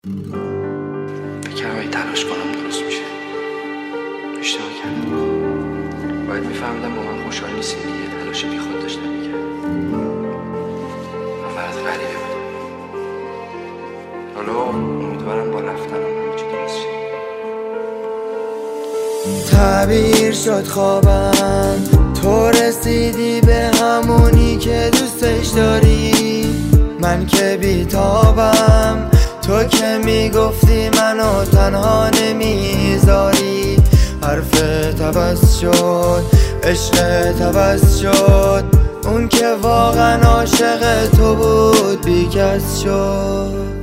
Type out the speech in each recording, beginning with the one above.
بکنم اگه تلاش کنم درست میشه. اشتباه کردم. باید میفهمیدم با من خوشحال نیستی دیگه. تلاش بی خود داشتم میکردم. من برات غریبه بودم. حالا امیدوارم با رفتنم همه چی درست شه. تعبیر شد خوابم، تو رسیدی به همونی که دوستش داری. من که بیتابم، تو که میگفتی منو تنها نمیذاری. حرفت عوض شد، عشقت عوض شد، اون که واقعا عاشق تو بود بیکس شد.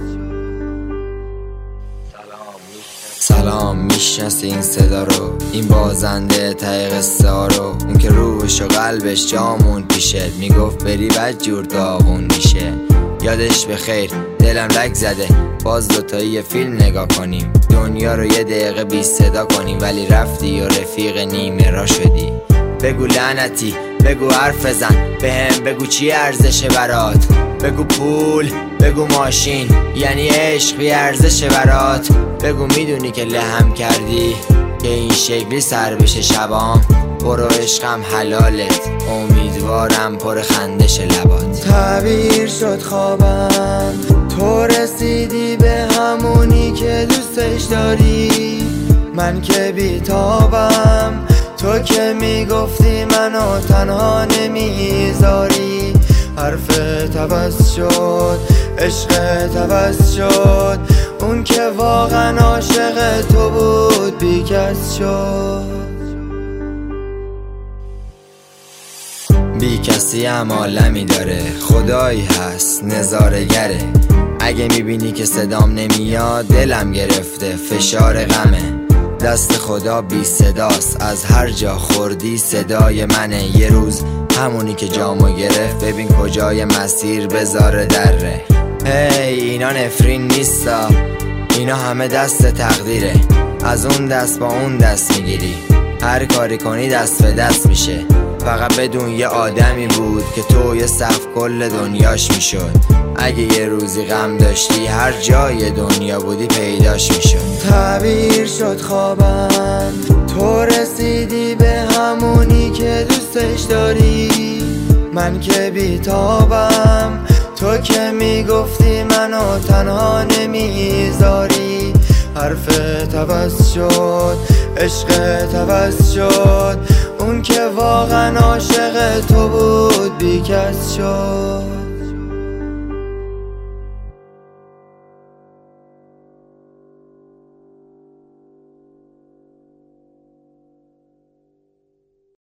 سلام، میشناسی این صدا رو؟ این بازنده ته قصه ها رو، اون که روش و قلبش جامون پیشت میگفت بری بد جور داغون میشه. یادش بخیر، دلم لک زده، باز دوتایی یه فیلم نگاه کنیم، دنیا رو یه دقیقه بی صدا کنیم. ولی رفتی و رفیق نیمه را شدی. بگو لعنتی، بگو حرف بزن، بهم بگو چی ارزشه برات. بگو پول، بگو ماشین، یعنی عشق بی ارزشه برات. بگو میدونی که لهم کردی که این شکلی سر بشه شبام. برو عشقم حلالت، امیدوارم پر خندش لبات. تعبیر شد خوابم، تو رسیدی به همونی که دوستش داری. من که بیتابم، تو که میگفتی منو تنها نمیذاری. حرفت عوض شد، عشقت عوض شد، اون که واقعا عاشق تو بود بیکس شد. بی کسی هم عالمی داره، خدایی هست نظاره‌گره. اگه میبینی که صدام نمیاد، دلم گرفته فشار غمه. دست خدا بی صداست، از هر جا خوردی صدای منه. یه روز همونی که جامو گرفت، ببین کجای مسیر بذاره دره. هی اینا نفرین نیستا، اینا همه دست تقدیره. از اون دست با اون دست میگیری، هر کاری کنی دست به دست میشه. فقط بدون یه آدمی بود که تو یه صف کل دنیاش میشد. اگه یه روزی غم داشتی، هر جای دنیا بودی پیداش میشد. تعبیر شد خوابم، تو رسیدی به همونی که دوستش داری. من که بیتابم، تو که میگفتی منو تنها نمیذاری. حرفت عوض شد، عشقت عوض شد، اون که واقعا عاشق تو بود بیکس شد.